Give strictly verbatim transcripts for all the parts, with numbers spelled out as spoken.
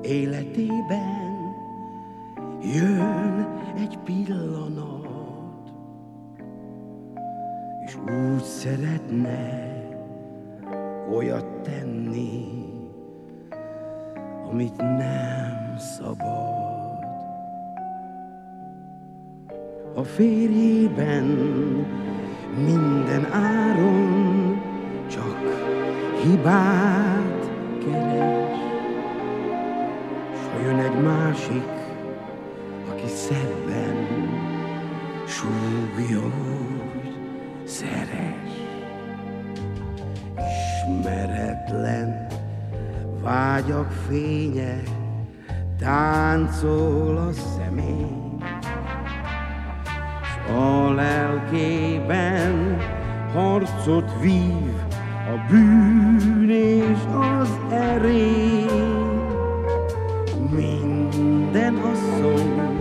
életében jön egy pillanat, és úgy szeretne olyat tenni, amit nem szabad. A férjében minden áron csak hibát keres, s ha jön egy másik, aki szebben súgja, hogy szeres. Ismeretlen vágyak fénye táncol a szemén, s a lelkében harcot vív a bűn és az erény. Minden asszony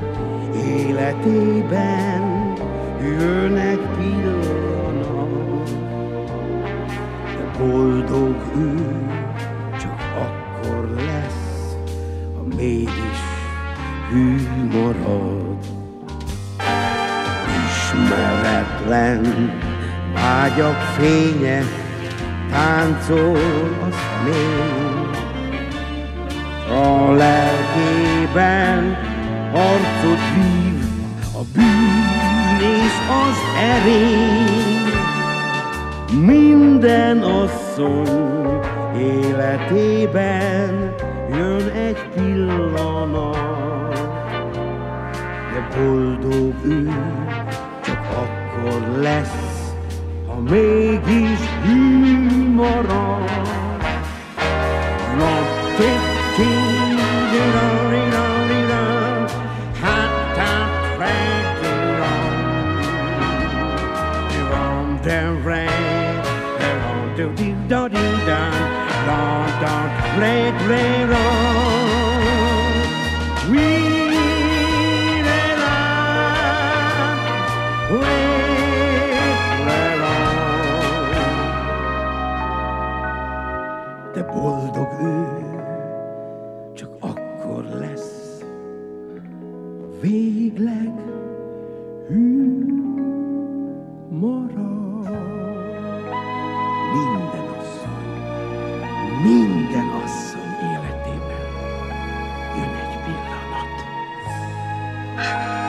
életében jön egy pillanat, de boldog ő csak akkor lesz, ha mégis hű marad. Ismeretlen vágyak fénye táncol a szemén, a lelkében harcot vív a bűn és az erény. Minden asszony életében jön egy pillanat, de boldog ő csak akkor lesz, ha mégis hű marad. De boldog ő csak akkor lesz, végleg hű marad. Minden asszony, minden asszony életében jön egy pillanat.